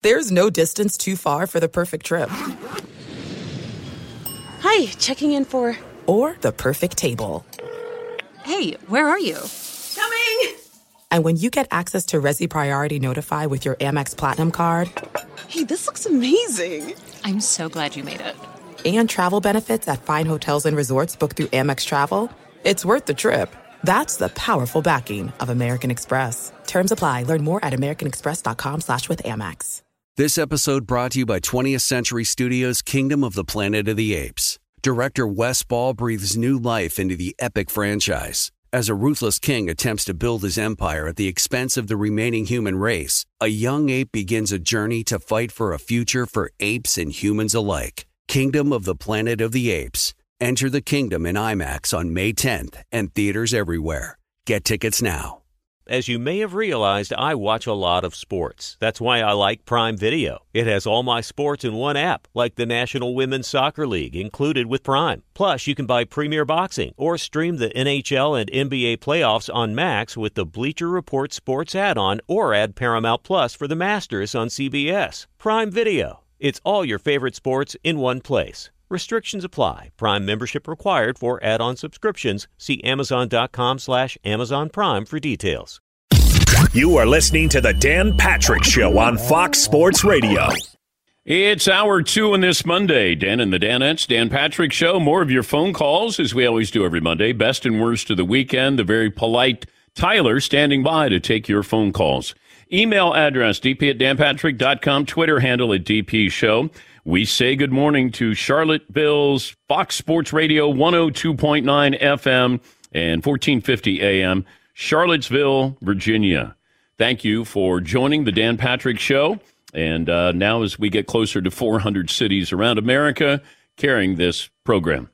There's no distance too far for the perfect trip. Hi, checking in for... Or the perfect table. Hey, where are you? Coming! And when you get access to Resi Priority Notify with your Amex Platinum card... Hey, this looks amazing. I'm so glad you made it. And travel benefits at fine hotels and resorts booked through Amex Travel, it's worth the trip. That's the powerful backing of American Express. Terms apply. Learn more at americanexpress.com/withAmex. This episode brought to you by 20th Century Studios' Kingdom of the Planet of the Apes. Director Wes Ball breathes new life into the epic franchise. As a ruthless king attempts to build his empire at the expense of the remaining human race, a young ape begins a journey to fight for a future for apes and humans alike. Kingdom of the Planet of the Apes. Enter the kingdom in IMAX on May 10th and theaters everywhere. Get tickets now. As you may have realized, I watch a lot of sports. That's why I like Prime Video. It has all my sports in one app, like the National Women's Soccer League, included with Prime. Plus, you can buy Premier Boxing or stream the NHL and NBA playoffs on Max with the Bleacher Report Sports add-on, or add Paramount Plus for the Masters on CBS. Prime Video. It's all your favorite sports in one place. Restrictions apply. Prime membership required for add-on subscriptions. See Amazon.com/Amazon Prime for details. You are listening to the Dan Patrick Show on Fox Sports Radio. It's hour 2 on this Monday. Dan and the Danettes, Dan Patrick Show. More of your phone calls, as we always do every Monday. Best and worst of the weekend. The very polite Tyler standing by to take your phone calls. Email address, dp@danpatrick.com. Twitter handle at DP Show. We say good morning to Charlottesville's Fox Sports Radio 102.9 FM and 1450 AM, Charlottesville, Virginia. Thank you for joining the Dan Patrick Show. And now as we get closer to 400 cities around America carrying this program.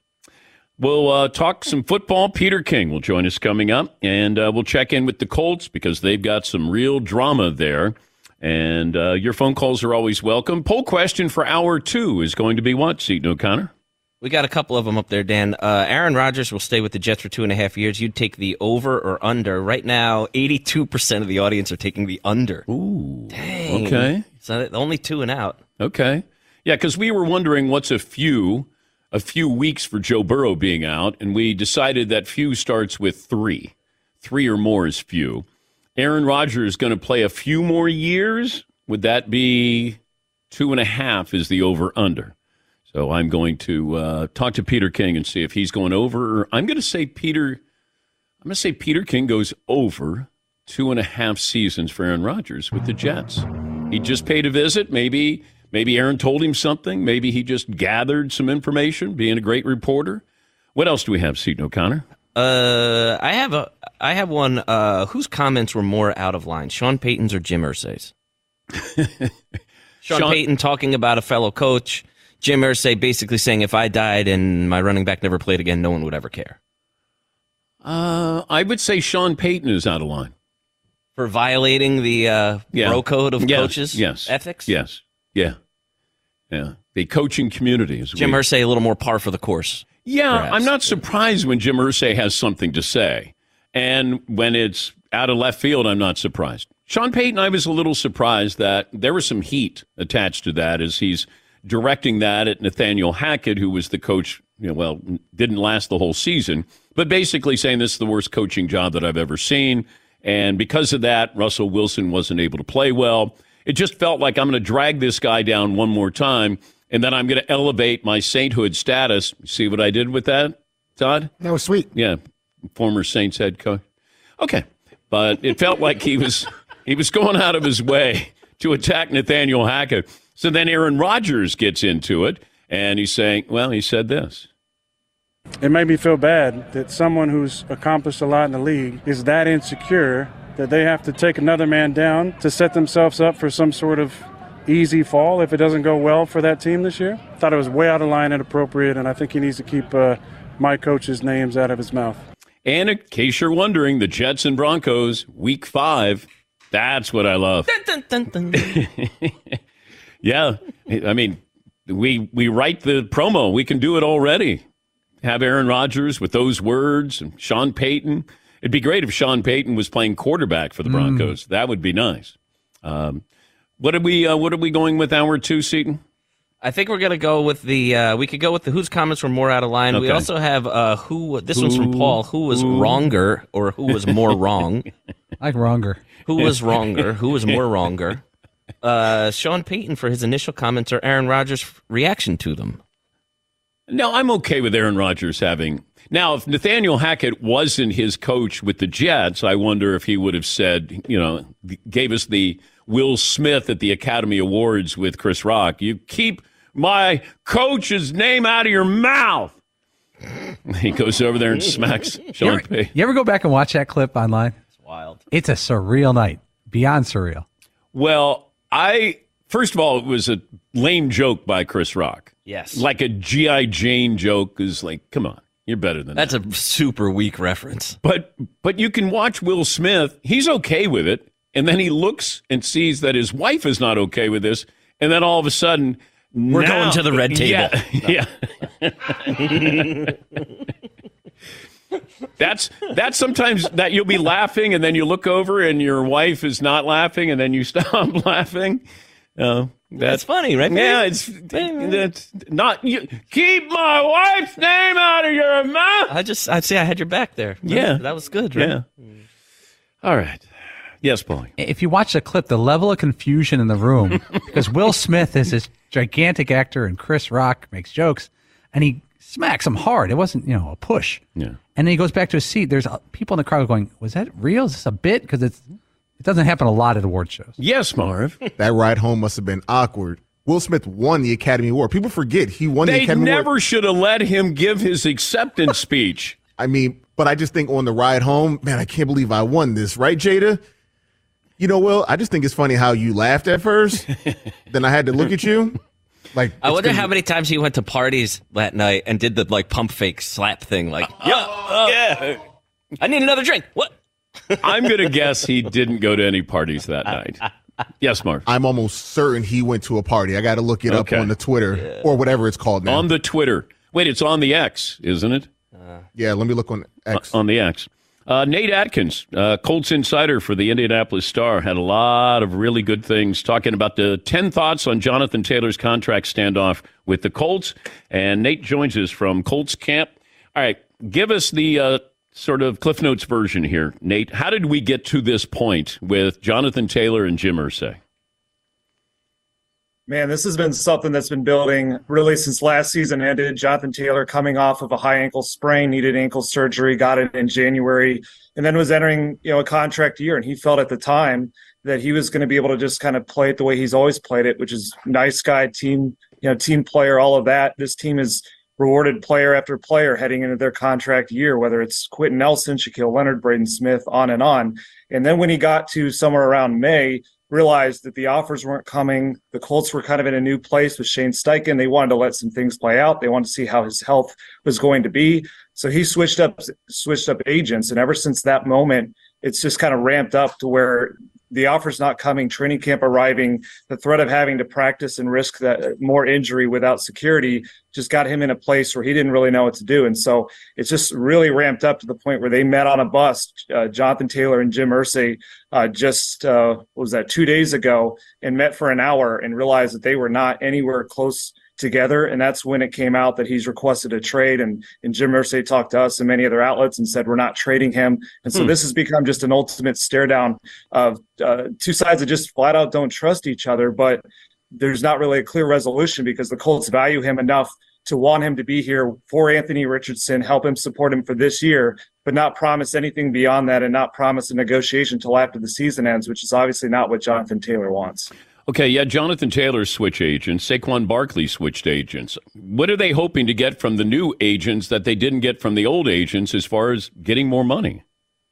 We'll talk some football. Peter King will join us coming up, and we'll check in with the Colts because they've got some real drama there. And your phone calls are always welcome. Poll question for hour 2 is going to be what, Seton O'Connor? We got a couple of them up there, Dan. Aaron Rodgers will stay with the Jets for 2.5 years. You'd take the over or under. Right now, 82% of the audience are taking the under. Ooh. Dang. Okay. So only 2 and out. Okay. Yeah, because we were wondering what's a few weeks for Joe Burrow being out, and we decided that few starts with 3. 3 or more is few. Aaron Rodgers is going to play a few more years. Would that be 2.5 is the over-under? So I'm going to talk to Peter King and see if he's going over. I'm going to say Peter King goes over 2.5 seasons for Aaron Rodgers with the Jets. He just paid a visit. Maybe Aaron told him something. Maybe he just gathered some information, being a great reporter. What else do we have, Seton O'Connor? I have one. Whose comments were more out of line, Sean Payton's or Jim Irsay's? Sean Payton talking about a fellow coach. Jim Irsay basically saying, if I died and my running back never played again, no one would ever care. I would say Sean Payton is out of line. For violating the bro code of coaches? Yes. Ethics? Yes. Yeah. The coaching community is Jim Irsay a little more par for the course. Yeah, perhaps. I'm not surprised when Jim Irsay has something to say. And when it's out of left field, I'm not surprised. Sean Payton, I was a little surprised that there was some heat attached to that as he's directing that at Nathaniel Hackett, who was the coach, didn't last the whole season, but basically saying this is the worst coaching job that I've ever seen. And because of that, Russell Wilson wasn't able to play well. It just felt like I'm going to drag this guy down one more time, and then I'm going to elevate my sainthood status. See what I did with that, Todd? That was sweet. Yeah, former Saints head coach. Okay, but it felt like he was going out of his way to attack Nathaniel Hackett. So then Aaron Rodgers gets into it, and he's saying, well, he said this. It made me feel bad that someone who's accomplished a lot in the league is that insecure that they have to take another man down to set themselves up for some sort of easy fall if it doesn't go well for that team this year. Thought it was way out of line and inappropriate, and I think he needs to keep my coach's names out of his mouth. And in case you're wondering, the Jets and Broncos, Week 5, that's what I love. Dun, dun, dun, dun. Yeah, I mean, we write the promo. We can do it already. Have Aaron Rodgers with those words and Sean Payton. It'd be great if Sean Payton was playing quarterback for the Broncos. That would be nice. What are we going with hour 2, Seton? I think we're gonna go with the. We could go with the whose comments were more out of line. Okay. We also have who. This one's from Paul. Who was wronger, or who was more wrong? I like wronger. Who was wronger? Who was more wronger? Sean Payton for his initial comments, or Aaron Rodgers' reaction to them? No, I'm okay with Aaron Rodgers having. Now, if Nathaniel Hackett wasn't his coach with the Jets, I wonder if he would have said, gave us the Will Smith at the Academy Awards with Chris Rock. You keep my coach's name out of your mouth. He goes over there and smacks Sean Payton. You ever go back and watch that clip online? It's wild. It's a surreal night. Beyond surreal. Well, first of all, it was a lame joke by Chris Rock. Yes. Like a G.I. Jane joke is like, come on, you're better than that. That's a super weak reference. But you can watch Will Smith. He's okay with it. And then he looks and sees that his wife is not okay with this. And then all of a sudden, we're going to the red table. Yeah. That's sometimes that you'll be laughing and then you look over and your wife is not laughing and then you stop laughing. That's funny, right? Yeah, that's not. You keep my wife's name out of your mouth. I'd say I had your back there. Yeah, that was good. Right? Yeah. All right. Yes, Paulie. If you watch the clip, the level of confusion in the room, because Will Smith is this gigantic actor and Chris Rock makes jokes, and he smacks him hard. It wasn't, a push. Yeah. And then he goes back to his seat. There's people in the crowd going, was that real? Is this a bit? Because it doesn't happen a lot at award shows. Yes, Marv. That ride home must have been awkward. Will Smith won the Academy Award. People forget he won the Academy Award. They never should have let him give his acceptance speech. I mean, but I just think on the ride home, man, I can't believe I won this. Right, Jada? Will, I just think it's funny how you laughed at first. Then I had to look at you. Like, I wonder how many times he went to parties that night and did the pump fake slap thing. Yeah. I need another drink. What? I'm going to guess he didn't go to any parties that night. Yes, Mark. I'm almost certain he went to a party. I got to look it up on the Twitter or whatever it's called now. On the Twitter. Wait, it's on the X, isn't it? Yeah, let me look on X. On the X. Nate Atkins, Colts insider for the Indianapolis Star, had a lot of really good things talking about the 10 thoughts on Jonathan Taylor's contract standoff with the Colts. And Nate joins us from Colts camp. All right, give us the sort of Cliff Notes version here, Nate. How did we get to this point with Jonathan Taylor and Jim Irsay? Man, this has been something that's been building really since last season ended. Jonathan Taylor coming off of a high ankle sprain, needed ankle surgery, got it in January, and then was entering, a contract year. And he felt at the time that he was going to be able to just kind of play it the way he's always played it, which is nice guy, team player, all of that. This team has rewarded player after player heading into their contract year, whether it's Quentin Nelson, Shaquille Leonard, Braden Smith, on and on. And then when he got to somewhere around May, realized that the offers weren't coming. The Colts were kind of in a new place with Shane Steichen. They wanted to let some things play out. They wanted to see how his health was going to be. So he switched up agents. And ever since that moment, it's just kind of ramped up to where the offer's not coming, training camp arriving, the threat of having to practice and risk that more injury without security just got him in a place where he didn't really know what to do. And so it's just really ramped up to the point where they met on a bus, Jonathan Taylor and Jim Irsay, just 2 days ago, and met for an hour and realized that they were not anywhere close together. And that's when it came out that he's requested a trade. And Jim Irsay talked to us and many other outlets and said, we're not trading him. And so this has become just an ultimate stare down of two sides that just flat out don't trust each other. But there's not really a clear resolution because the Colts value him enough to want him to be here for Anthony Richardson, help him support him for this year, but not promise anything beyond that and not promise a negotiation until after the season ends, which is obviously not what Jonathan Taylor wants. Okay, yeah, Jonathan Taylor switched agents. Saquon Barkley switched agents. What are they hoping to get from the new agents that they didn't get from the old agents as far as getting more money?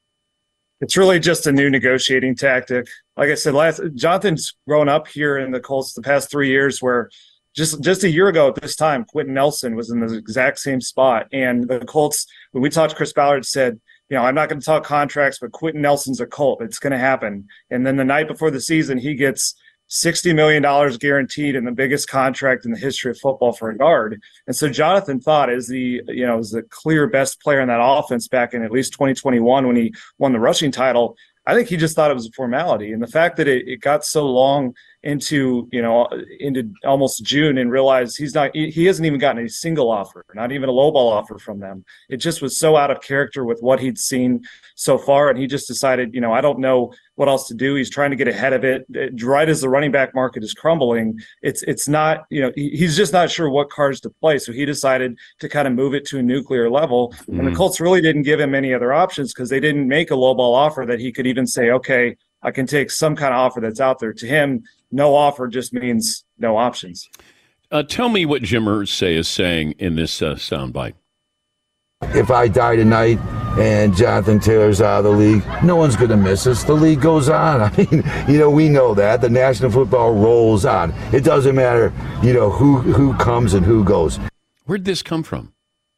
It's really just a new negotiating tactic. Like I said, Jonathan's grown up here in the Colts the past 3 years where just a year ago at this time, Quentin Nelson was in the exact same spot. And the Colts, when we talked to Chris Ballard, said, I'm not going to talk contracts, but Quentin Nelson's a Colt. It's going to happen. And then the night before the season, he gets $60 million guaranteed in the biggest contract in the history of football for a guard. And so Jonathan thought as the clear best player in that offense back in at least 2021 when he won the rushing title, I think he just thought it was a formality. And the fact that it got so long into almost June and realized he hasn't even gotten a single offer, not even a lowball offer from them. It just was so out of character with what he'd seen so far. And he just decided, I don't know what else to do. He's trying to get ahead of it. Right as the running back market is crumbling, it's not, he's just not sure what cards to play. So he decided to kind of move it to a nuclear level. And the Colts really didn't give him any other options because they didn't make a lowball offer that he could even say, okay, I can take some kind of offer that's out there. To him, no offer just means no options. Tell me what Jim Irsay is saying in this soundbite. If I die tonight and Jonathan Taylor's out of the league, no one's going to miss us. The league goes on. I mean, we know that. The National Football rolls on. It doesn't matter, who comes and who goes. Where'd this come from?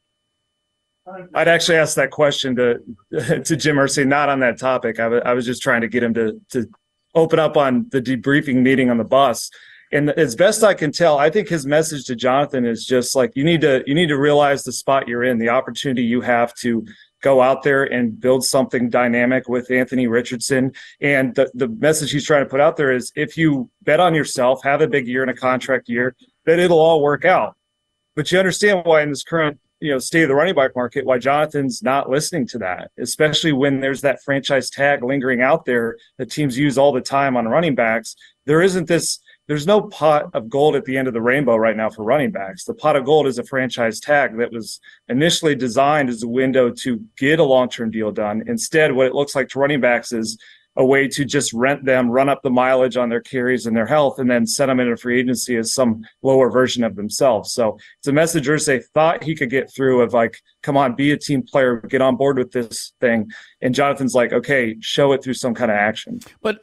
I'd actually ask that question to Jim Irsay, not on that topic. I was just trying to get him to open up on the debriefing meeting on the bus. And as best I can tell, I think his message to Jonathan is just like, you need to realize the spot you're in, the opportunity you have to go out there and build something dynamic with Anthony Richardson. And the message he's trying to put out there is, if you bet on yourself, have a big year and a contract year, then it'll all work out. But you understand why in this current state of the running back market, why Jonathan's not listening to that, especially when there's that franchise tag lingering out there that teams use all the time on running backs. There's no pot of gold at the end of the rainbow right now for running backs. The pot of gold is a franchise tag that was initially designed as a window to get a long-term deal done. Instead, what it looks like to running backs is a way to just rent them, run up the mileage on their carries and their health, and then send them into free agency as some lower version of themselves. So it's a message Irsay thought he could get through of like, come on, be a team player, get on board with this thing. And Jonathan's like, okay, show it through some kind of action. But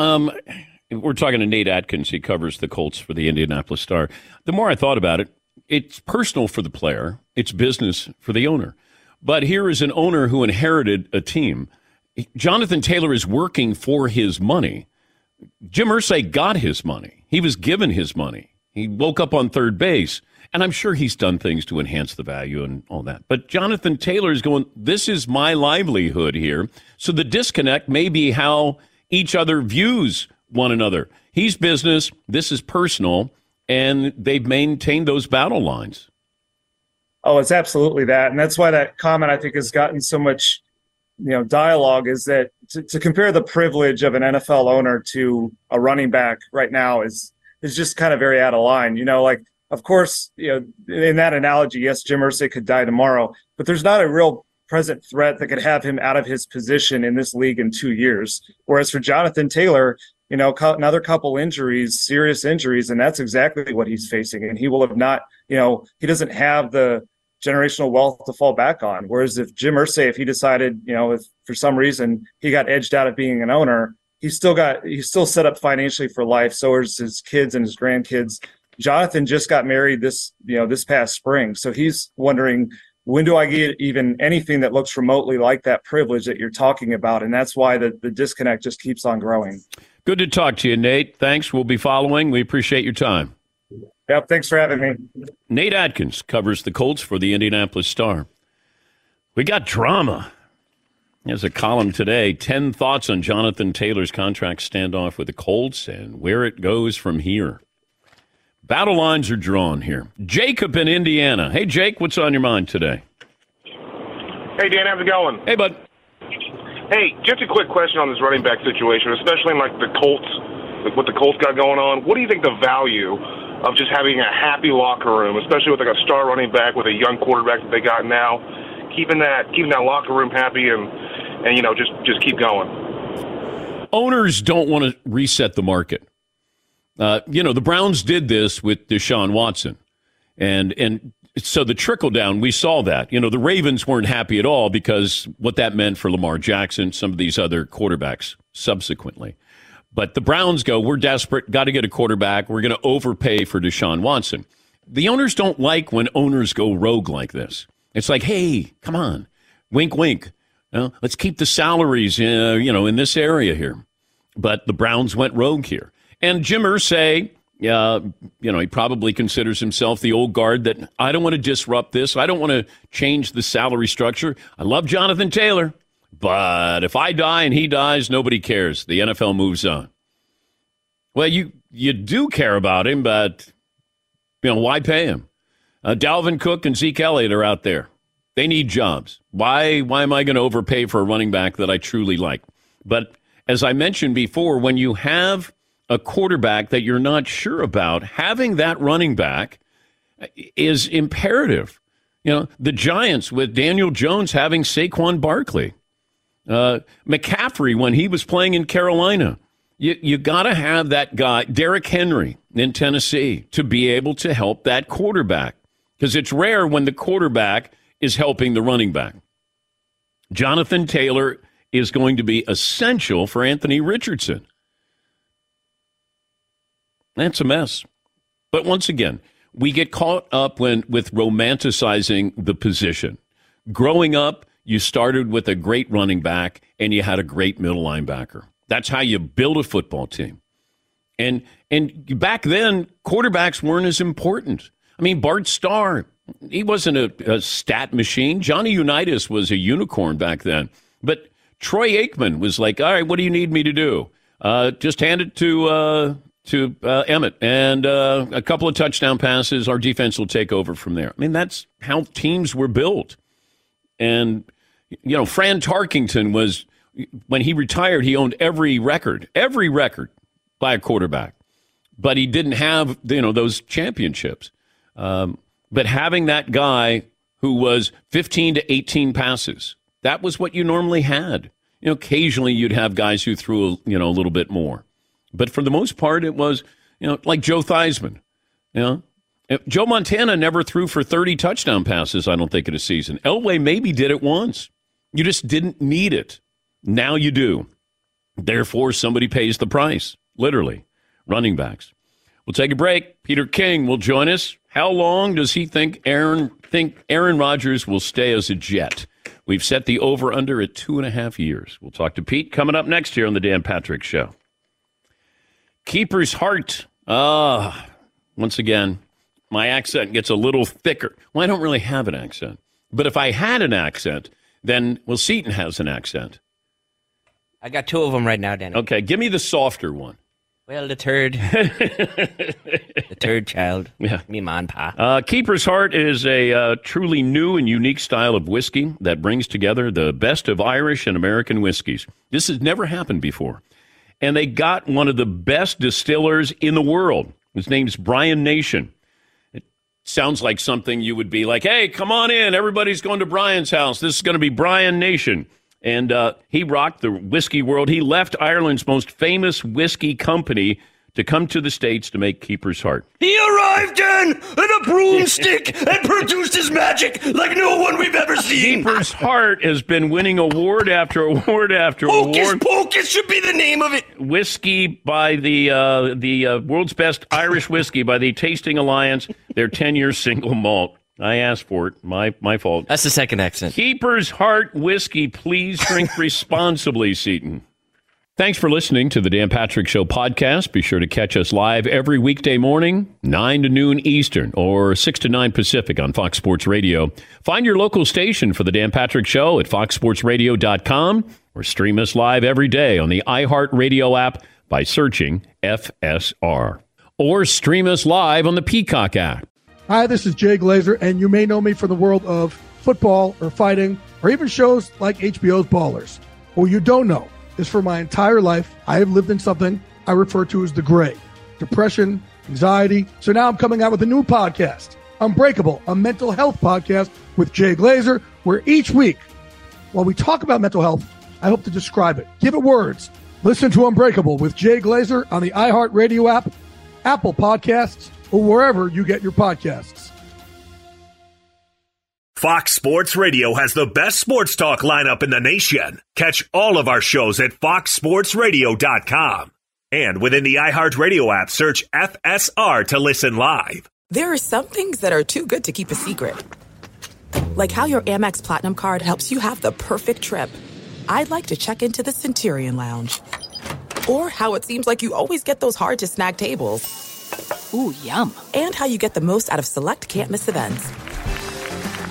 we're talking to Nate Atkins. He covers the Colts for the Indianapolis Star. The more I thought about it, it's personal for the player. It's business for the owner. But here is an owner who inherited a team. Jonathan Taylor is working for his money. Jim Irsay got his money. He was given his money. He woke up on third base. And I'm sure he's done things to enhance the value and all that. But Jonathan Taylor is going, this is my livelihood here. So the disconnect may be how each other views one another. He's business, this is personal, and they've maintained those battle lines. Oh, it's absolutely that. And that's why that comment, I think, has gotten so much dialogue, is that to compare the privilege of an NFL owner to a running back right now is just kind of very out of line. Of course, in that analogy, yes, Jim Irsay could die tomorrow, but there's not a real present threat that could have him out of his position in this league in 2 years. Whereas for Jonathan Taylor, another couple injuries, serious injuries, and that's exactly what he's facing. And he will have not, he doesn't have the generational wealth to fall back on. Whereas if Jim Irsay, if he decided, if for some reason he got edged out of being an owner, he's still set up financially for life. So are his kids and his grandkids. Jonathan just got married this past spring. So he's wondering, when do I get even anything that looks remotely like that privilege that you're talking about? And that's why the disconnect just keeps on growing. Good to talk to you, Nate. Thanks. We'll be following. We appreciate your time. Yep, thanks for having me. Nate Atkins covers the Colts for the Indianapolis Star. We got drama. There's a column today, 10 thoughts on Jonathan Taylor's contract standoff with the Colts and where it goes from here. Battle lines are drawn here. Jacob in Indiana. Hey, Jake, what's on your mind today? Hey, Dan, how's it going? Hey, bud. Hey, just a quick question on this running back situation, especially in the Colts, what the Colts got going on. What do you think the value of just having a happy locker room, especially with a star running back with a young quarterback that they got now, keeping that locker room happy and just keep going? Owners don't want to reset the market. The Browns did this with Deshaun Watson. And so the trickle down, we saw that. The Ravens weren't happy at all because what that meant for Lamar Jackson, some of these other quarterbacks subsequently. But the Browns go, we're desperate, got to get a quarterback. We're going to overpay for Deshaun Watson. The owners don't like when owners go rogue like this. It's like, hey, come on, wink, wink. Let's keep the salaries, in this area here. But the Browns went rogue here. And Jim Irsay, he probably considers himself the old guard that I don't want to disrupt this. I don't want to change the salary structure. I love Jonathan Taylor, But if I die and he dies, nobody cares. The NFL moves on. Well, you do care about him, but why pay him? Dalvin Cook and Zeke Elliott are out there. They need jobs. Why am I going to overpay for a running back that I truly like? But as I mentioned before, when you have a quarterback that you're not sure about, having that running back is imperative. The Giants with Daniel Jones having Saquon Barkley. McCaffrey, when he was playing in Carolina, you got to have that guy, Derrick Henry in Tennessee, to be able to help that quarterback. Because it's rare when the quarterback is helping the running back. Jonathan Taylor is going to be essential for Anthony Richardson. That's a mess. But once again, we get caught up with romanticizing the position. Growing up, you started with a great running back and you had a great middle linebacker. That's how you build a football team. And back then, quarterbacks weren't as important. I mean, Bart Starr, he wasn't a stat machine. Johnny Unitas was a unicorn back then. But Troy Aikman was like, all right, what do you need me to do? Just hand it to Emmett and a couple of touchdown passes. Our defense will take over from there. I mean, that's how teams were built. And, Fran Tarkington was, when he retired, he owned every record by a quarterback. But he didn't have, those championships. But having that guy who was 15 to 18 passes, that was what you normally had. Occasionally you'd have guys who threw, a little bit more. But for the most part, it was, like Joe Theismann. Joe Montana never threw for 30 touchdown passes, I don't think, in a season. Elway maybe did it once. You just didn't need it. Now you do. Therefore, somebody pays the price, literally. Running backs. We'll take a break. Peter King will join us. How long does he think Aaron Rodgers will stay as a Jet? We've set the over-under at 2.5 years. We'll talk to Pete coming up next here on the Dan Patrick Show. Keeper's heart. Once again, my accent gets a little thicker. Well, I don't really have an accent. But if I had an accent, then, Seton has an accent. I got two of them right now, Danny. Okay, give me the softer one. Well, the turd. The turd child. Yeah. Me man pa. Keeper's Heart is a truly new and unique style of whiskey that brings together the best of Irish and American whiskeys. This has never happened before. And they got one of the best distillers in the world. His name's Brian Nation. It sounds like something you would be like, hey, come on in. Everybody's going to Brian's house. This is going to be Brian Nation. And he rocked the whiskey world. He left Ireland's most famous whiskey company to come to the States to make Keeper's Heart. He arrived in a broomstick and produced his magic like no one we've ever seen. Keeper's Heart has been winning award after award after award. Hocus Pocus should be the name of it. Whiskey by the world's best Irish whiskey by the Tasting Alliance, their 10-year single malt. I asked for it. My fault. That's the second accent. Keeper's Heart whiskey. Please drink responsibly, Seton. Thanks for listening to the Dan Patrick Show podcast. Be sure to catch us live every weekday morning, 9 to noon Eastern or 6 to 9 Pacific on Fox Sports Radio. Find your local station for the Dan Patrick Show at foxsportsradio.com or stream us live every day on the iHeartRadio app by searching FSR. Or stream us live on the Peacock app. Hi, this is Jay Glazer, and you may know me from the world of football or fighting or even shows like HBO's Ballers. What you don't know is for my entire life, I have lived in something I refer to as the gray. Depression, anxiety. So now I'm coming out with a new podcast, Unbreakable, a mental health podcast with Jay Glazer, where each week, while we talk about mental health, I hope to describe it, give it words. Listen to Unbreakable with Jay Glazer on the iHeartRadio app, Apple Podcasts, or wherever you get your podcasts. Fox Sports Radio has the best sports talk lineup in the nation. Catch all of our shows at foxsportsradio.com. And within the iHeartRadio app, search FSR to listen live. There are some things that are too good to keep a secret. Like how your Amex Platinum card helps you have the perfect trip. I'd like to check into the Centurion Lounge. Or how it seems like you always get those hard-to-snag tables. Ooh, yum. And how you get the most out of select can't-miss events.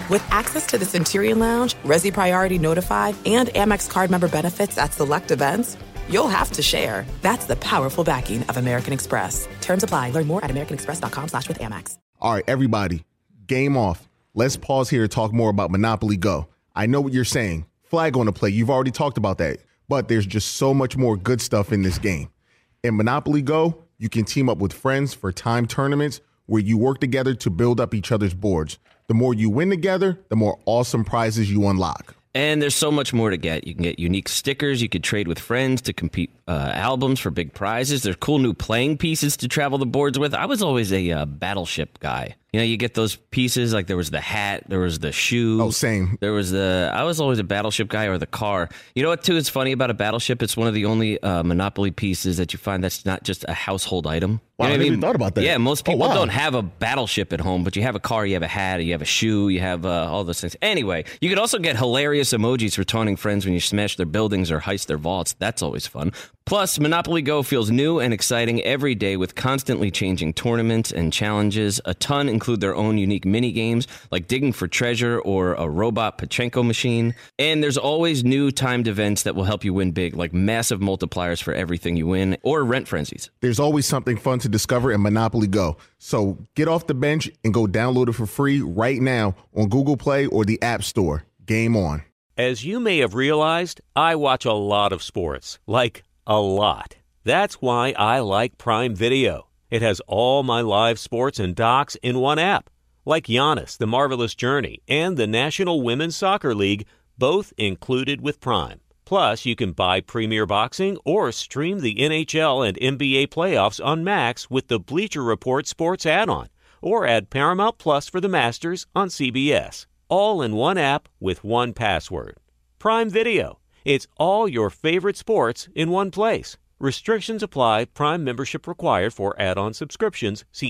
With access to the Centurion Lounge, Resi Priority Notified, and Amex card member benefits at select events, you'll have to share. That's the powerful backing of American Express. Terms apply. Learn more at americanexpress.com/withAmex. All right, everybody, game off. Let's pause here to talk more about Monopoly Go. I know what you're saying. Flag on the play. You've already talked about that. But there's just so much more good stuff in this game. In Monopoly Go, you can team up with friends for time tournaments where you work together to build up each other's boards. The more you win together, the more awesome prizes you unlock. And there's so much more to get. You can get unique stickers. You could trade with friends to compete albums for big prizes. There's cool new playing pieces to travel the boards with. I was always a Battleship guy. You know, you get those pieces, like there was the hat, there was the shoe. Oh, same. I was always a Battleship guy, or the car. You know what, too, is funny about a Battleship? It's one of the only Monopoly pieces that you find that's not just a household item. Wow, You know I what never even thought about that. Yeah, most people wow. don't have a Battleship at home, but you have a car, you have a hat, you have a shoe, you have all those things. Anyway, you could also get hilarious emojis for taunting friends when you smash their buildings or heist their vaults. That's always fun. Plus, Monopoly Go feels new and exciting every day with constantly changing tournaments and challenges. A ton include their own unique mini games like digging for treasure or a robot Pachinko machine. And there's always new timed events that will help you win big, like massive multipliers for everything you win or rent frenzies. There's always something fun to discover in Monopoly Go. So get off the bench and go download it for free right now on Google Play or the App Store. Game on. As you may have realized, I watch a lot of sports, like a lot. That's why I like Prime Video. It has all my live sports and docs in one app, like Giannis, The Marvelous Journey, and the National Women's Soccer League, both included with Prime. Plus, you can buy Premier Boxing or stream the NHL and NBA playoffs on Max with the Bleacher Report Sports add-on, or add Paramount Plus for the Masters on CBS. All in one app with one password. Prime Video. It's all your favorite sports in one place. Restrictions apply. Prime membership required for add-on subscriptions. See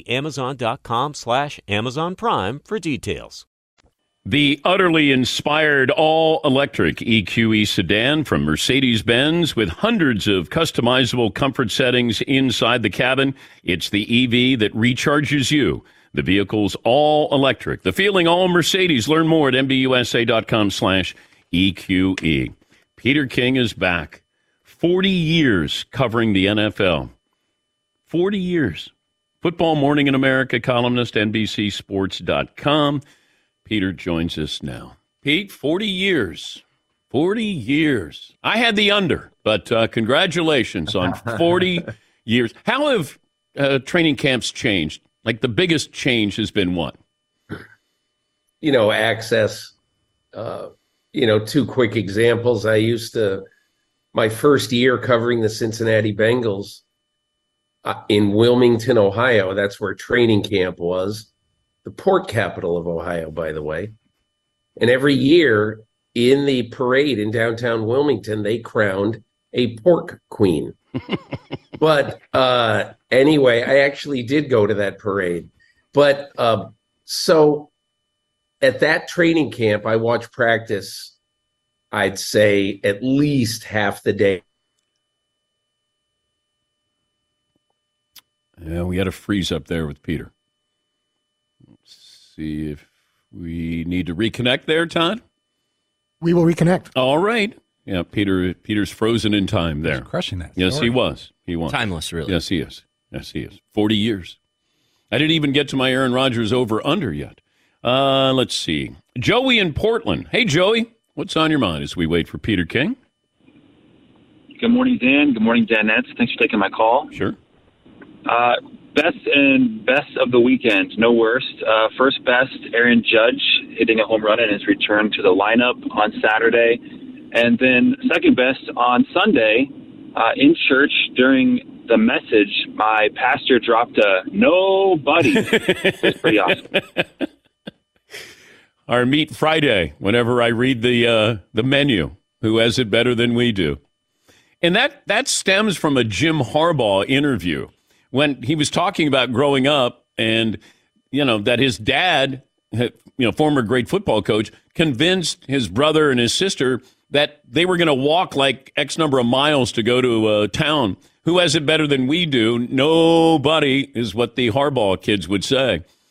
Amazon.com/Amazon Prime for details. The utterly inspired all-electric EQE sedan from Mercedes-Benz with hundreds of customizable comfort settings inside the cabin. It's the EV that recharges you. The vehicle's all-electric. The feeling all Mercedes. Learn more at MBUSA.com/EQE. Peter King is back. 40 years covering the NFL. 40 years. Football Morning in America columnist, NBCSports.com. Peter joins us now. Pete, 40 years. 40 years. I had the under, but congratulations on 40 years. How have training camps changed? Like the biggest change has been what? Access. Two quick examples. My first year covering the Cincinnati Bengals in Wilmington, Ohio. That's where training camp was. The pork capital of Ohio, by the way. And every year in the parade in downtown Wilmington, they crowned a pork queen. But anyway, I actually did go to that parade. But so at that training camp, I watched practice, I'd say at least half the day. Yeah, we had a freeze up there with Peter. Let's see if we need to reconnect there, Todd. We will reconnect. All right. Yeah, Peter's frozen in time there. He's crushing that. Yes, story. he was. He was. Timeless, really. Yes, he is. 40 years. I didn't even get to my Aaron Rodgers over-under yet. Let's see. Joey in Portland. Hey, Joey. What's on your mind as we wait for Peter King? Good morning, Dan. Good morning, Danettes. Thanks for taking my call. Sure. Best of the weekend, no worst. First best, Aaron Judge hitting a home run in his return to the lineup on Saturday. And then second best on Sunday, in church during the message, my pastor dropped a nobody. It's pretty awesome. Our Meat Friday, whenever I read the menu, who has it better than we do? And that stems from a Jim Harbaugh interview when he was talking about growing up and, that his dad, former great football coach, convinced his brother and his sister that they were going to walk like X number of miles to go to a town. Who has it better than we do? Nobody is what the Harbaugh kids would say.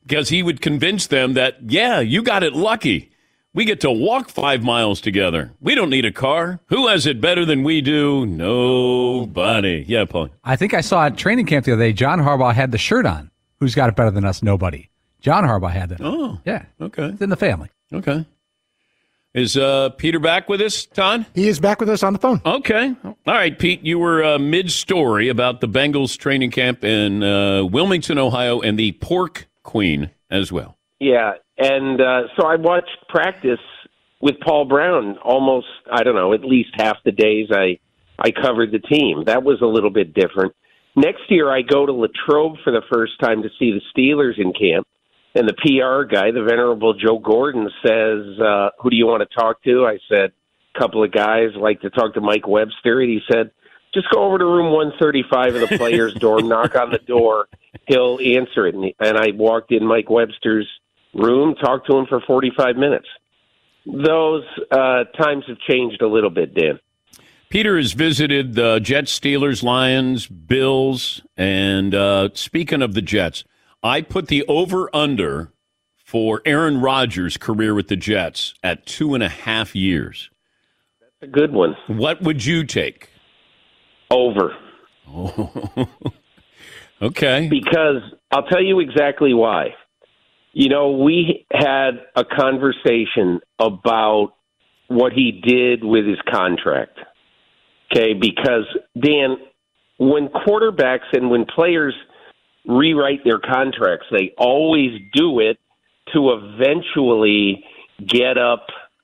because he would convince them that, yeah, you got it lucky. We get to walk 5 miles together. We don't need a car. Who has it better than we do? Nobody. Yeah, Paul. I think I saw at training camp the other day, John Harbaugh had the shirt on. Who's got it better than us? Nobody. John Harbaugh had that. Oh. Yeah. Okay. It's in the family. Okay. Is Peter back with us, Todd? He is back with us on the phone. Okay. All right, Pete, you were mid-story about the Bengals training camp in Wilmington, Ohio, and the Pork Queen as well. Yeah, and so I watched practice with Paul Brown almost, I don't know, at least half the days I covered the team. That was a little bit different. Next year, I go to Latrobe for the first time to see the Steelers in camp. And the PR guy, the venerable Joe Gordon, says, who do you want to talk to? I said, a couple of guys like to talk to Mike Webster. And he said, just go over to room 135 of the player's door, knock on the door. He'll answer it. And I walked in Mike Webster's room, talked to him for 45 minutes. Those times have changed a little bit, Dan. Peter has visited the Jets, Steelers, Lions, Bills, and speaking of the Jets, I put the over-under for Aaron Rodgers' career with the Jets at 2.5 years. That's a good one. What would you take? Over. Oh. Okay. Because I'll tell you exactly why. You know, we had a conversation about what he did with his contract. Okay, because, Dan, when quarterbacks and when players rewrite their contracts, they always do it to eventually get up,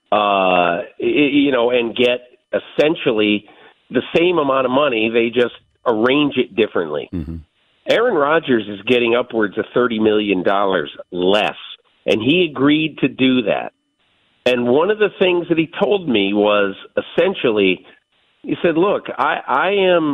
and get essentially the same amount of money. They just arrange it differently. Mm-hmm. Aaron Rodgers is getting upwards of $30 million less, and he agreed to do that. And one of the things that he told me was essentially, he said, look, I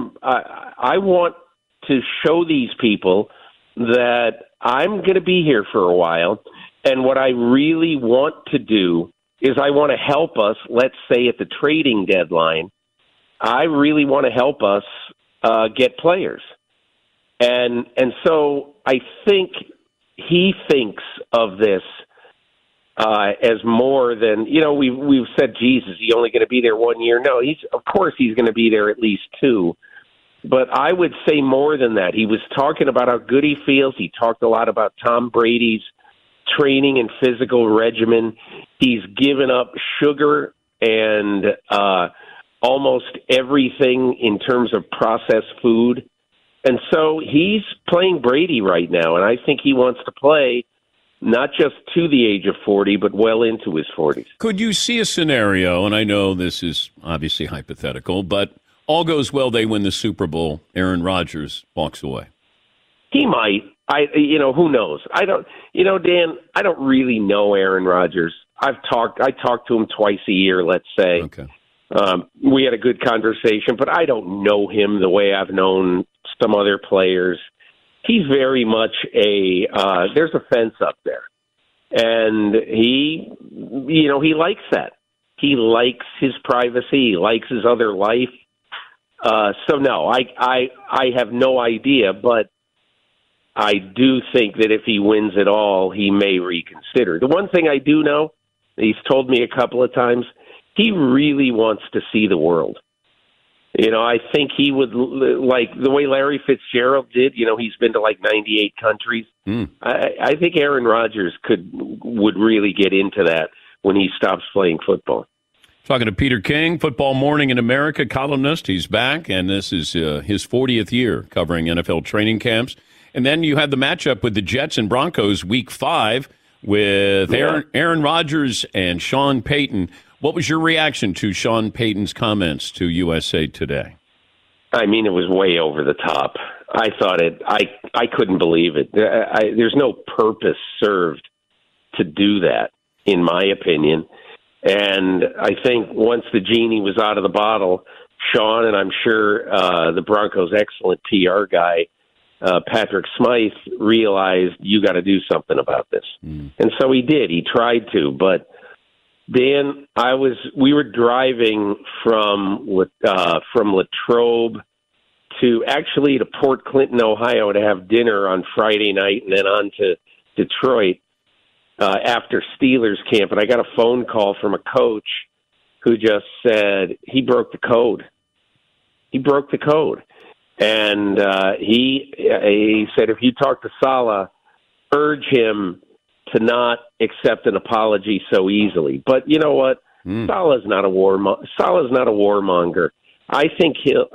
want to show these people that I'm going to be here for a while, and what I really want to do is I want to help us, let's say at the trading deadline, I really want to help us get players. And so I think he thinks of this as more than, we've said, Jesus, he's only going to be there 1 year. No, of course he's going to be there at least 2. But I would say more than that. He was talking about how good he feels. He talked a lot about Tom Brady's training and physical regimen. He's given up sugar and almost everything in terms of processed food. And so he's playing Brady right now, and I think he wants to play not just to the age of 40, but well into his 40s. Could you see a scenario, and I know this is obviously hypothetical, but all goes well, they win the Super Bowl, Aaron Rodgers walks away? He might. Who knows? I don't, Dan, I don't really know Aaron Rodgers. I talk to him twice a year, let's say. Okay. We had a good conversation, but I don't know him the way I've known some other players. He's very much there's a fence up there. And he likes that. He likes his privacy. He likes his other life. So no, I have no idea, but I do think that if he wins it all, he may reconsider. The one thing I do know, he's told me a couple of times, he really wants to see the world. I think he would, like the way Larry Fitzgerald did, he's been to like 98 countries. I think Aaron Rodgers would really get into that when he stops playing football. Talking to Peter King, Football Morning in America columnist. He's back, and this is his 40th year covering NFL training camps. And then you had the matchup with the Jets and Broncos week 5 with Aaron Rodgers and Sean Payton. What was your reaction to Sean Payton's comments to USA Today? I mean, it was way over the top. I thought I couldn't believe it. There's no purpose served to do that, in my opinion. And I think once the genie was out of the bottle, Sean, and I'm sure the Broncos' excellent PR guy, Patrick Smythe, realized you got to do something about this. And so he did. He tried to. But, Dan, we were driving from Latrobe to Port Clinton, Ohio to have dinner on Friday night and then on to Detroit after Steelers camp, and I got a phone call from a coach who just said he broke the code. He broke the code. And he said if you talk to Saleh, urge him to not accept an apology so easily. But you know what? Saleh's not a warmonger. I think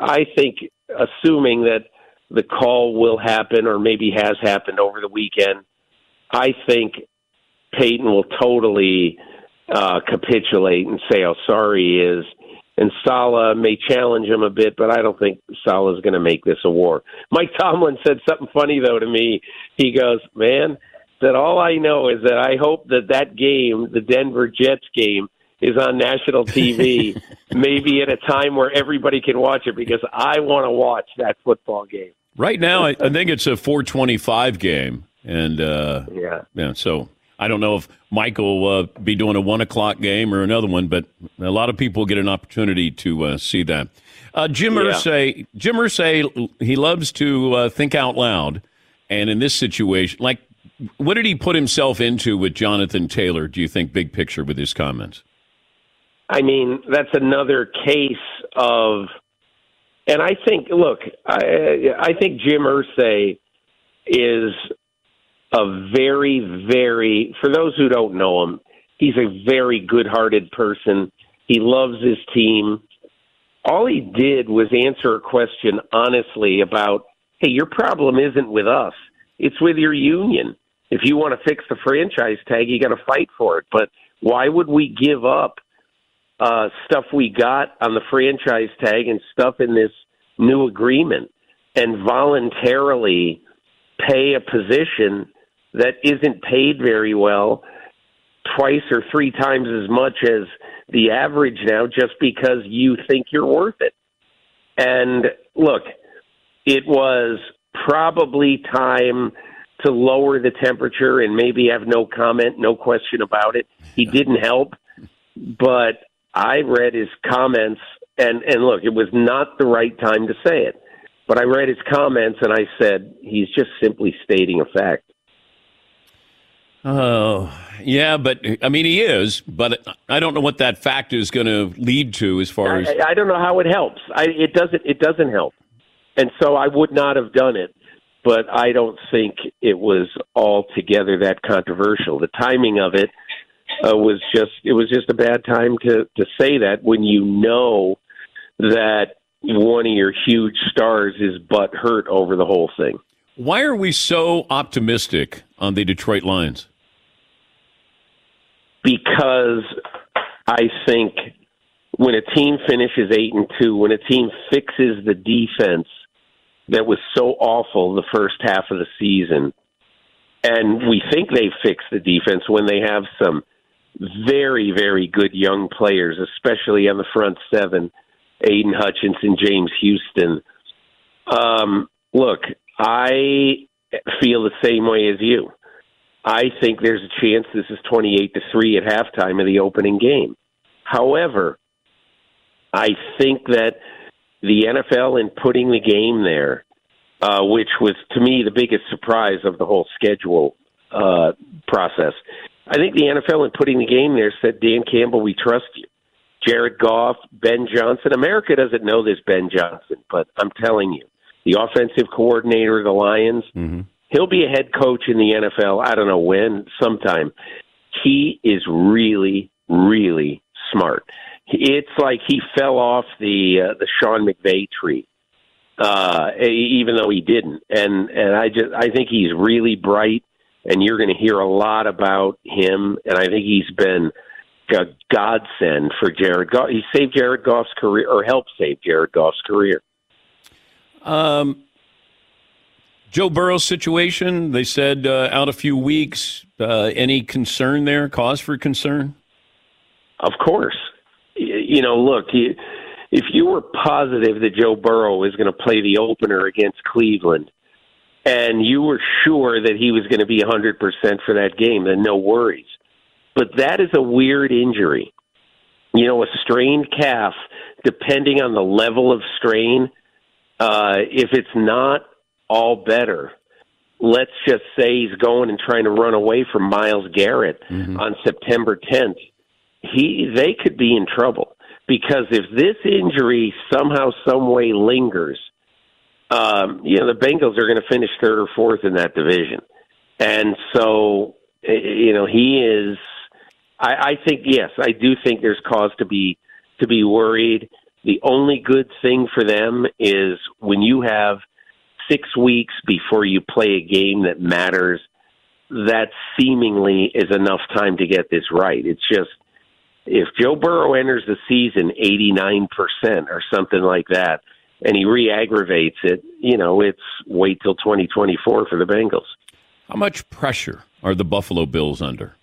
assuming that the call will happen or maybe has happened over the weekend, I think Peyton will totally capitulate and say how sorry he is. And Saleh may challenge him a bit, but I don't think Saleh's going to make this a war. Mike Tomlin said something funny, though, to me. He goes, man, that all I know is that I hope that game, the Denver Jets game, is on national TV, maybe at a time where everybody can watch it, because I want to watch that football game. Right now, I think it's a 4:25 game. And, yeah, so I don't know if Mike will be doing a 1 o'clock game or another one, but a lot of people get an opportunity to see that. Jim Irsay, he loves to think out loud. And in this situation, like, what did he put himself into with Jonathan Taylor, do you think, big picture, with his comments? I mean, that's another case of, and I think, look, I think Jim Irsay is a very, very, for those who don't know him, he's a very good-hearted person. He loves his team. All he did was answer a question honestly about, hey, your problem isn't with us. It's with your union. If you want to fix the franchise tag, you got to fight for it. But why would we give up stuff we got on the franchise tag and stuff in this new agreement and voluntarily pay a position that isn't paid very well, twice or three times as much as the average now, just because you think you're worth it? And look, it was probably time to lower the temperature and maybe have no comment, no question about it. He didn't help, but I read his comments, and look, it was not the right time to say it, but I read his comments and I said, he's just simply stating a fact. Oh, yeah, but I mean, he is, but I don't know what that fact is going to lead to as far as. I don't know how it helps. It doesn't help. And so I would not have done it, but I don't think it was altogether that controversial. The timing of it was just a bad time to say that when you know that one of your huge stars is butthurt over the whole thing. Why are we so optimistic on the Detroit Lions? Because I think when a team finishes 8-2, when a team fixes the defense that was so awful the first half of the season, and we think they fixed the defense when they have some very, very good young players, especially on the front seven, Aiden Hutchinson, James Houston. Look, I feel the same way as you. I think there's a chance this is 28-3 at halftime of the opening game. However, I think that the NFL, in putting the game there, which was, to me, the biggest surprise of the whole schedule process, I think the NFL, in putting the game there, said, Dan Campbell, we trust you. Jared Goff, Ben Johnson. America doesn't know this Ben Johnson, but I'm telling you, the offensive coordinator of the Lions, he'll be a head coach in the NFL, I don't know when, sometime. He is really, really smart. It's like he fell off the Sean McVay tree, even though he didn't. And I think he's really bright, and you're going to hear a lot about him. And I think he's been a godsend for Jared Goff. He saved Jared Goff's career, or helped save Jared Goff's career. Joe Burrow's situation, they said out a few weeks. Any concern there? Cause for concern? Of course. You know, look, if you were positive that Joe Burrow was going to play the opener against Cleveland and you were sure that he was going to be 100% for that game, then no worries. But that is a weird injury. You know, a strained calf, depending on the level of strain, if it's not all better, let's just say he's going and trying to run away from Myles Garrett on September 10th, they could be in trouble. Because if this injury somehow, some way lingers, the Bengals are going to finish third or fourth in that division. And so, he is, I think, yes, I do think there's cause to be worried. The only good thing for them is when you have 6 weeks before you play a game that matters, that seemingly is enough time to get this right. It's just, if Joe Burrow enters the season 89% or something like that, and he re-aggravates it, it's wait till 2024 for the Bengals. How much pressure are the Buffalo Bills under?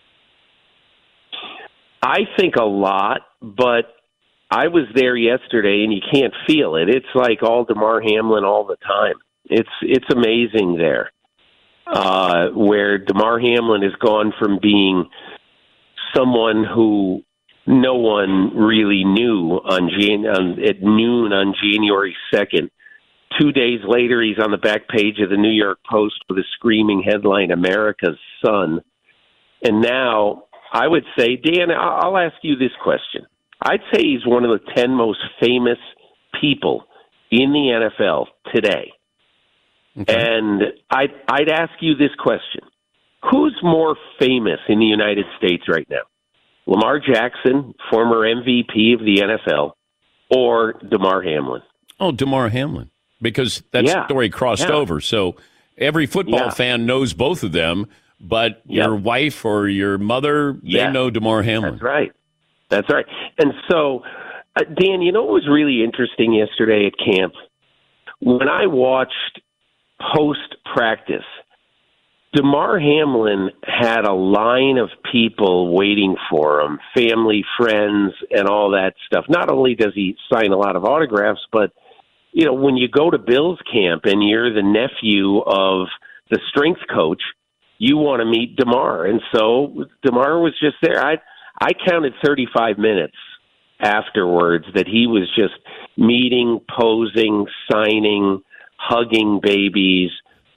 I think a lot, but I was there yesterday, and you can't feel it. It's like all Damar Hamlin all the time. It's amazing there, where Damar Hamlin has gone from being someone who no one really knew at noon on January 2nd. 2 days later, he's on the back page of the New York Post with a screaming headline, America's Son. And now, I would say, Dan, I'll ask you this question. I'd say he's one of the 10 most famous people in the NFL today. Okay. And I'd ask you this question. Who's more famous in the United States right now? Lamar Jackson, former MVP of the NFL, or Damar Hamlin? Oh, Damar Hamlin, because that story crossed over. So every football fan knows both of them, but your wife or your mother, they know Damar Hamlin. That's right. And so, Dan, what was really interesting yesterday at camp? When I watched post-practice, Damar Hamlin had a line of people waiting for him, family, friends, and all that stuff. Not only does he sign a lot of autographs, but, when you go to Bills camp and you're the nephew of the strength coach, you want to meet Damar. And so Damar was just there. I counted 35 minutes afterwards that he was just meeting, posing, signing, hugging babies,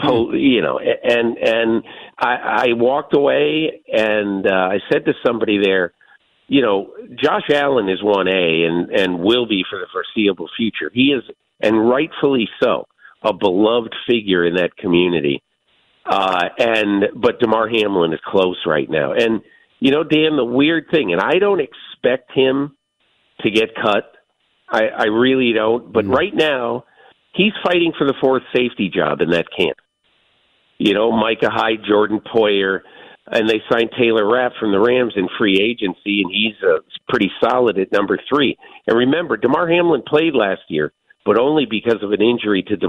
and I walked away and I said to somebody there, Josh Allen is 1A and will be for the foreseeable future. He is, and rightfully so, a beloved figure in that community. But Damar Hamlin is close right now. And, Dan, the weird thing, and I don't expect him to get cut. I really don't. But right now, he's fighting for the fourth safety job in that camp. Micah Hyde, Jordan Poyer, and they signed Taylor Rapp from the Rams in free agency, and he's pretty solid at number 3. And remember, Damar Hamlin played last year, but only because of an injury to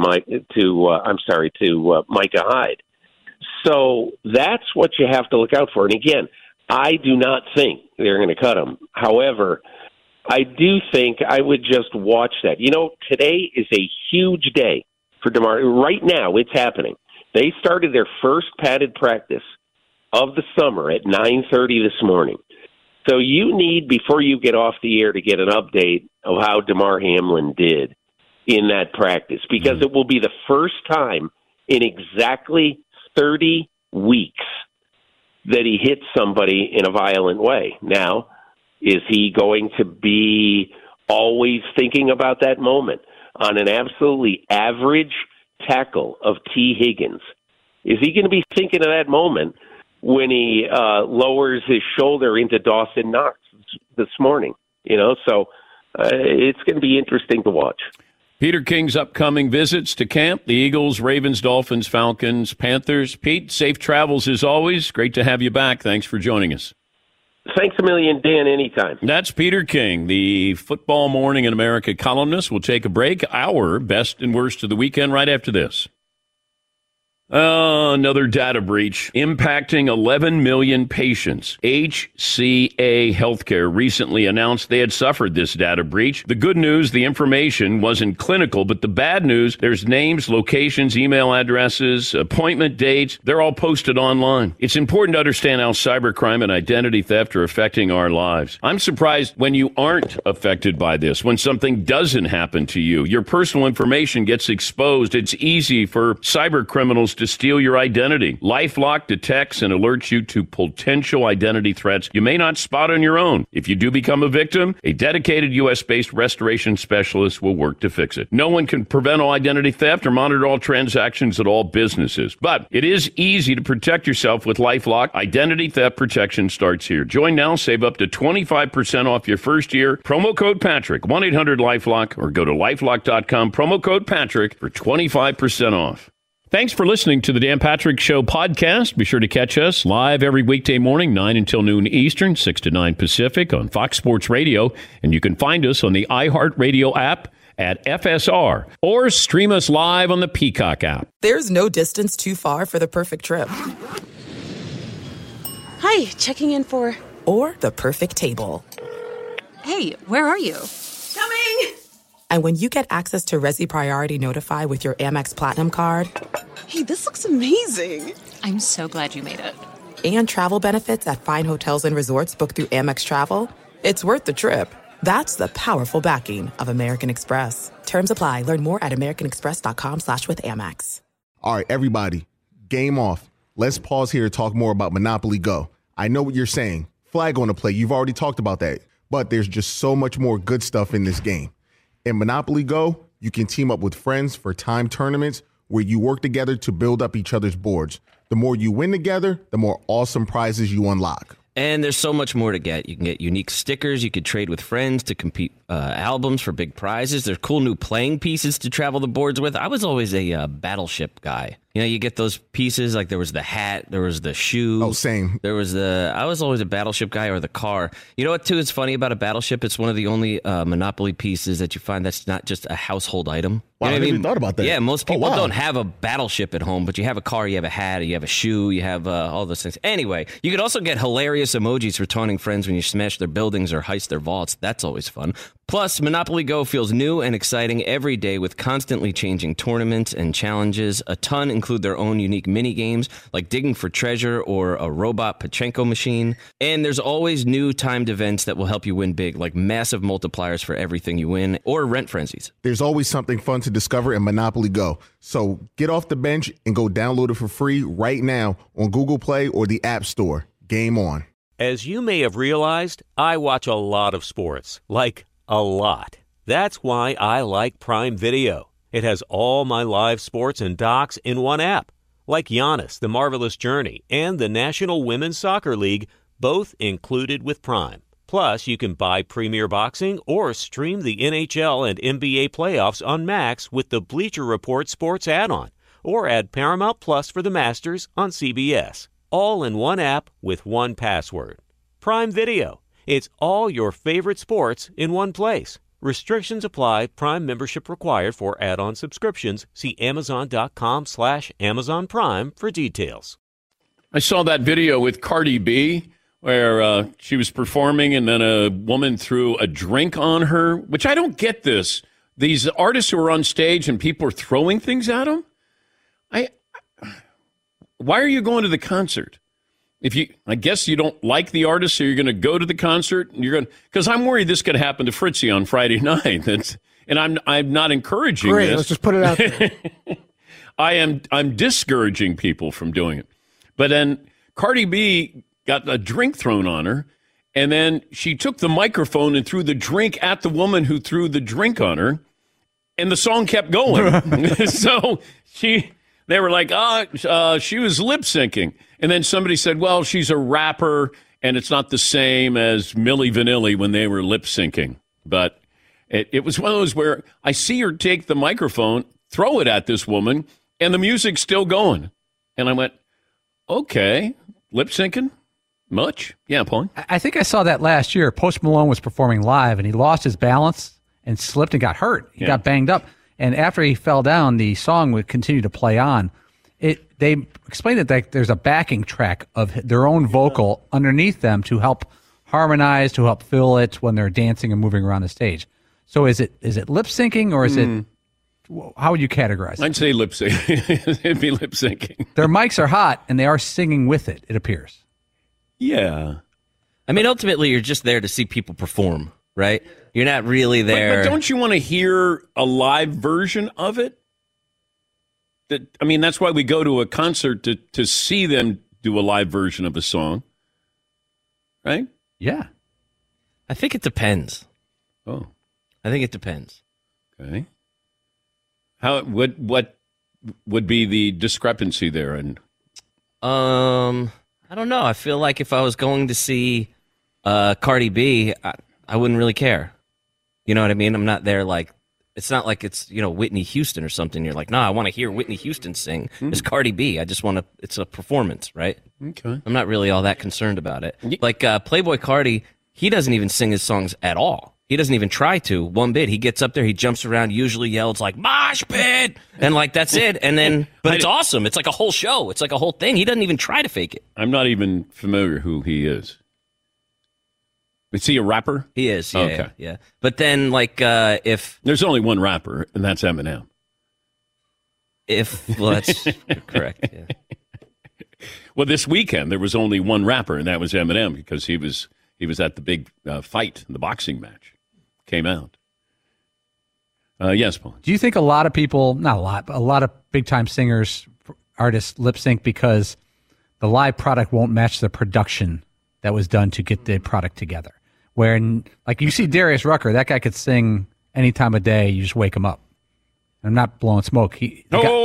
Micah Hyde. So that's what you have to look out for. And again, I do not think they're going to cut him. However, I do think I would just watch that. Today is a huge day for Damar. Right now, it's happening. They started their first padded practice of the summer at 9:30 this morning. So you need, before you get off the air, to get an update of how Damar Hamlin did in that practice, because it will be the first time in exactly 30 weeks that he hit somebody in a violent way. Now, is he going to be always thinking about that moment on an absolutely average tackle of T. Higgins? Is he going to be thinking of that moment when he lowers his shoulder into Dawson Knox this morning? So it's going to be interesting to watch. Peter King's upcoming visits to camp, the Eagles, Ravens, Dolphins, Falcons, Panthers. Pete, safe travels as always. Great to have you back. Thanks for joining us. Thanks a million, Dan, anytime. That's Peter King, the Football Morning in America columnist. We'll take a break. Our best and worst of the weekend right after this. Another data breach impacting 11 million patients. HCA Healthcare recently announced they had suffered this data breach. The good news, the information wasn't clinical, but the bad news, there's names, locations, email addresses, appointment dates. They're all posted online. It's important to understand how cybercrime and identity theft are affecting our lives. I'm surprised when you aren't affected by this, when something doesn't happen to you. Your personal information gets exposed. It's easy for cyber criminals to steal your identity. LifeLock detects and alerts you to potential identity threats you may not spot on your own. If you do become a victim, a dedicated U.S.-based restoration specialist will work to fix it. No one can prevent all identity theft or monitor all transactions at all businesses, but it is easy to protect yourself with LifeLock. Identity theft protection starts here. Join now, save up to 25% off your first year. Promo code Patrick, 1-800-LifeLock, or go to LifeLock.com, promo code Patrick for 25% off. Thanks for listening to the Dan Patrick Show podcast. Be sure to catch us live every weekday morning, 9 until noon Eastern, 6 to 9 Pacific on Fox Sports Radio. And you can find us on the iHeartRadio app at FSR, or stream us live on the Peacock app. There's no distance too far for the perfect trip. Hi, checking in for... Or the perfect table. Hey, where are you? Coming! And when you get access to Resi Priority Notify with your Amex Platinum card... Hey, this looks amazing! I'm so glad you made it. And travel benefits at fine hotels and resorts booked through Amex Travel, it's worth the trip. That's the powerful backing of American Express. Terms apply. Learn more at americanexpress.com/withAmex. All right, everybody, game off. Let's pause here to talk more about Monopoly Go. I know what you're saying. Flag on the play. You've already talked about that. But there's just so much more good stuff in this game. In Monopoly Go, you can team up with friends for timed tournaments where you work together to build up each other's boards. The more you win together, the more awesome prizes you unlock. And there's so much more to get. You can get unique stickers. You could trade with friends to compete albums for big prizes. There's cool new playing pieces to travel the boards with. I was always a battleship guy. You know, you get those pieces, like there was the hat, there was the shoe. Oh, same. I was always a battleship guy, or the car. You know what, too, is funny about a battleship? It's one of the only Monopoly pieces that you find that's not just a household item. Wow, You know I what never even thought about that. Yeah, most people wow. don't have a battleship at home, but you have a car, you have a hat, you have a shoe, you have all those things. Anyway, you could also get hilarious emojis for taunting friends when you smash their buildings or heist their vaults. That's always fun. Plus, Monopoly Go feels new and exciting every day with constantly changing tournaments and challenges. A ton include their own unique mini games, like digging for treasure or a robot Pachinko machine. And there's always new timed events that will help you win big, like massive multipliers for everything you win, or rent frenzies. There's always something fun to discover in Monopoly Go. So get off the bench and go download it for free right now on Google Play or the App Store. Game on. As you may have realized, I watch a lot of sports, like a lot. That's why I like Prime Video. It has all my live sports and docs in one app, like Giannis, The Marvelous Journey, and the National Women's Soccer League, both included with Prime. Plus, you can buy Premier Boxing or stream the NHL and NBA playoffs on Max with the Bleacher Report Sports add-on, or add Paramount Plus for the Masters on CBS. All in one app with one password. Prime Video. It's all your favorite sports in one place. Restrictions apply. Prime membership required for add-on subscriptions. See Amazon.com/Amazon Prime for details. I saw that video with Cardi B where she was performing and then a woman threw a drink on her, which I don't get this. These artists who are on stage and people are throwing things at them. Why are you going to the concert? I guess you don't like the artist, so you're going to go to the concert. And because I'm worried this could happen to Fritzy on Friday night. And I'm not encouraging Great, this. let's just put it out there. I'm discouraging people from doing it. But then Cardi B got a drink thrown on her, and then she took the microphone and threw the drink at the woman who threw the drink on her, and the song kept going. So they were like, she was lip syncing. And then somebody said, well, she's a rapper, and it's not the same as Milli Vanilli when they were lip syncing. But it was one of those where I see her take the microphone, throw it at this woman, and the music's still going. And I went, okay, lip syncing? Much? Yeah, Paul? I think I saw that last year. Post Malone was performing live, and he lost his balance and slipped and got hurt. He got banged up. And after he fell down, the song would continue to play on. They explained that there's a backing track of their own vocal underneath them to help harmonize, to help fill it when they're dancing and moving around the stage. So is it lip syncing, or is it? How would you categorize it? I'd say lip syncing. It'd be lip syncing. Their mics are hot, and they are singing with it. It appears. Yeah. I mean, ultimately, you're just there to see people perform, right? You're not really there. But don't you want to hear a live version of it? that's why we go to a concert to see them do a live version of a song, right? Yeah. I think it depends. Oh. I think it depends. Okay. What would be the discrepancy there? And I don't know. I feel like if I was going to see Cardi B, I wouldn't really care. You know what I mean? I'm not there like, it's not like it's, Whitney Houston or something. You're like, no, I want to hear Whitney Houston sing. It's Cardi B. I just want to, it's a performance, right? Okay. I'm not really all that concerned about it. Like Playboy Cardi, he doesn't even sing his songs at all. He doesn't even try to one bit. He gets up there, he jumps around, usually yells like mosh pit, and like that's it. And then, but it's awesome. It's like a whole show. It's like a whole thing. He doesn't even try to fake it. I'm not even familiar who he is. Is he a rapper? He is. Yeah, okay. Yeah. But then, like, if there's only one rapper, and that's Eminem. Well, that's correct. Yeah. Well, this weekend there was only one rapper, and that was Eminem because he was at the big fight, the boxing match. Came out. Yes, Paul. Do you think a lot of people, not a lot, but a lot of big-time singers, artists lip sync because the live product won't match the production that was done to get the product together? Where, like, you see Darius Rucker, that guy could sing any time of day. You just wake him up. I'm not blowing smoke. The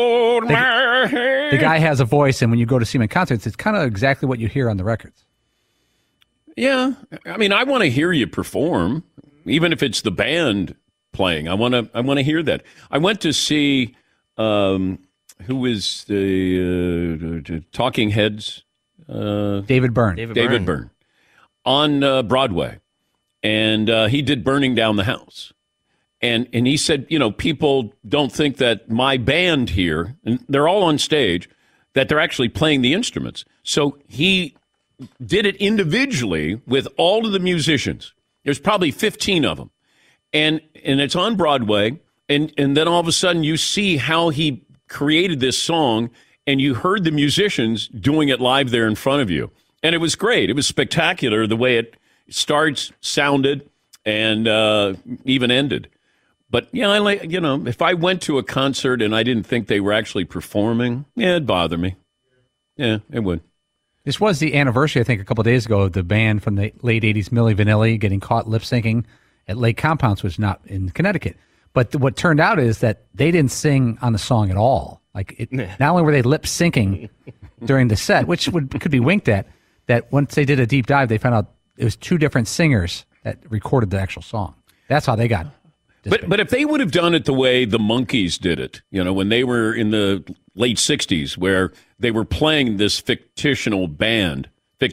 guy has a voice, and when you go to see him in concerts, it's kind of exactly what you hear on the records. Yeah, I mean, I want to hear you perform, even if it's the band playing. I want to hear that. I went to see who was the Talking Heads? David Byrne. David Byrne on Broadway, and he did "Burning Down the House," and he said, people don't think that my band here, and they're all on stage, that they're actually playing the instruments. So he did it individually with all of the musicians. There's probably 15 of them. And it's on Broadway. And then all of a sudden you see how he created this song, and you heard the musicians doing it live there in front of you. And it was great. It was spectacular the way it starts, sounded, and even ended. But, if I went to a concert and I didn't think they were actually performing, it'd bother me. Yeah, it would. This was the anniversary, I think, a couple of days ago, of the band from the late 80s, Milli Vanilli, getting caught lip-syncing at Lake Compounce, which is not in Connecticut. But what turned out is that they didn't sing on the song at all. Like, not only were they lip-syncing during the set, which could be winked at, that once they did a deep dive, they found out it was two different singers that recorded the actual song. That's how they got But if they would have done it the way the Monkees did it, when they were in the late 60s, where they were playing this fictitious band,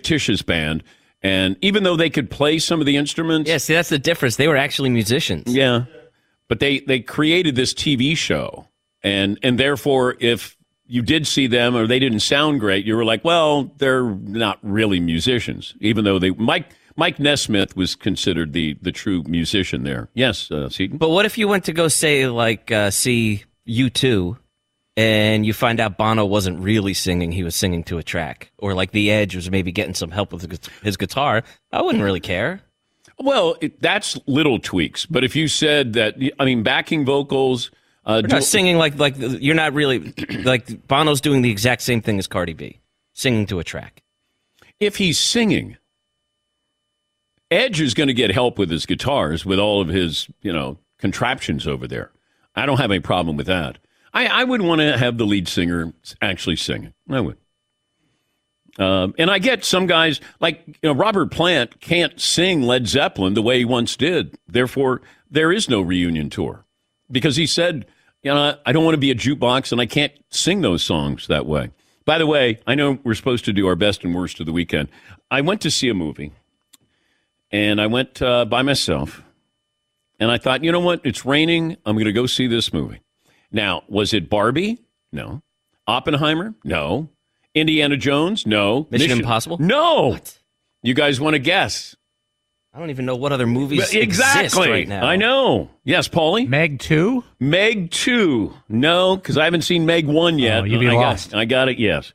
and even though they could play some of the instruments... Yeah, see, that's the difference. They were actually musicians. Yeah, but they created this TV show, and therefore, if you did see them or they didn't sound great, you were like, well, they're not really musicians, even though Mike Nesmith was considered the true musician there. Yes, Seton? But what if you went to go say, see U2, and you find out Bono wasn't really singing, he was singing to a track? Or like The Edge was maybe getting some help with his guitar? I wouldn't really care. Well, that's little tweaks. But if you said that, backing vocals... not singing like you're not really... like Bono's doing the exact same thing as Cardi B, singing to a track. If he's singing... Edge is going to get help with his guitars, with all of his, contraptions over there. I don't have any problem with that. I would want to have the lead singer actually singing. I would. And I get some guys, like Robert Plant can't sing Led Zeppelin the way he once did. Therefore, there is no reunion tour. Because he said, I don't want to be a jukebox, and I can't sing those songs that way. By the way, I know we're supposed to do our best and worst of the weekend. I went to see a movie. And I went by myself, and I thought, you know what? It's raining. I'm going to go see this movie. Now, was it Barbie? No. Oppenheimer? No. Indiana Jones? No. Mission Impossible? No. What? You guys want to guess? I don't even know what other movies exactly exist right now. I know. Yes, Paulie? Meg 2? Meg 2. No, because I haven't seen Meg 1 yet. Oh, you'd be lost. I got it, yes.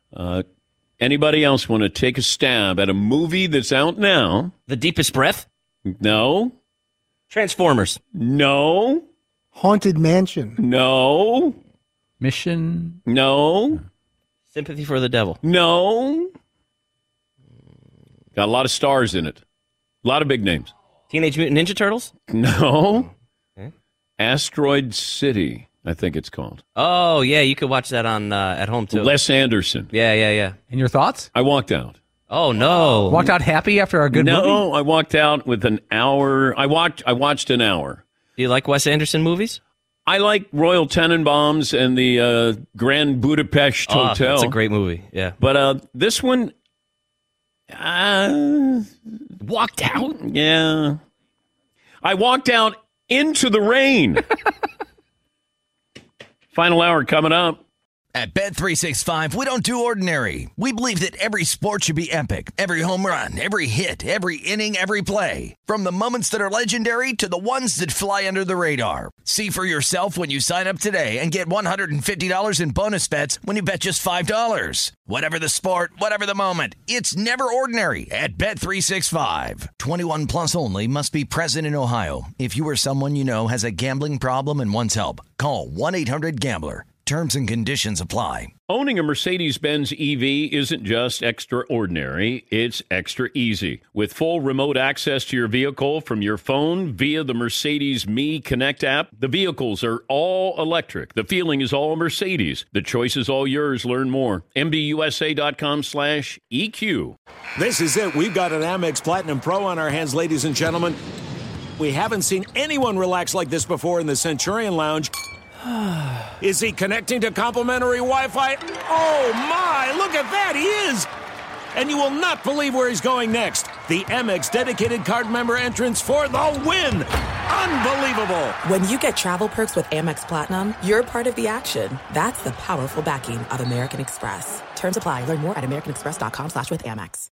Anybody else want to take a stab at a movie that's out now? The Deepest Breath? No. Transformers? No. Haunted Mansion? No. Mission? No. Sympathy for the Devil? No. Got a lot of stars in it. A lot of big names. Teenage Mutant Ninja Turtles? No. Okay. Asteroid City, I think it's called. Oh, yeah, you could watch that on at home, too. Les Anderson. Yeah. And your thoughts? I walked out. Oh, no. Walked out happy after a good movie? No, I walked out with an hour. I watched an hour. Do you like Wes Anderson movies? I like Royal Tenenbaums and the Grand Budapest Hotel. That's a great movie, yeah. But this one... walked out? Yeah. I walked out into the rain. Final hour coming up. At Bet365, we don't do ordinary. We believe that every sport should be epic. Every home run, every hit, every inning, every play. From the moments that are legendary to the ones that fly under the radar. See for yourself when you sign up today and get $150 in bonus bets when you bet just $5. Whatever the sport, whatever the moment, it's never ordinary at Bet365. 21 plus only. Must be present in Ohio. If you or someone you know has a gambling problem and wants help, call 1-800-GAMBLER. Terms and conditions apply. Owning a Mercedes-Benz EV isn't just extraordinary, it's extra easy. With full remote access to your vehicle from your phone via the Mercedes Me Connect app, the vehicles are all electric. The feeling is all Mercedes. The choice is all yours. Learn more. MBUSA.com/EQ. This is it. We've got an Amex Platinum Pro on our hands, ladies and gentlemen. We haven't seen anyone relax like this before in the Centurion Lounge. Is he connecting to complimentary Wi-Fi? Oh, my! Look at that! He is! And you will not believe where he's going next. The Amex dedicated card member entrance for the win! Unbelievable! When you get travel perks with Amex Platinum, you're part of the action. That's the powerful backing of American Express. Terms apply. Learn more at americanexpress.com/withAmex.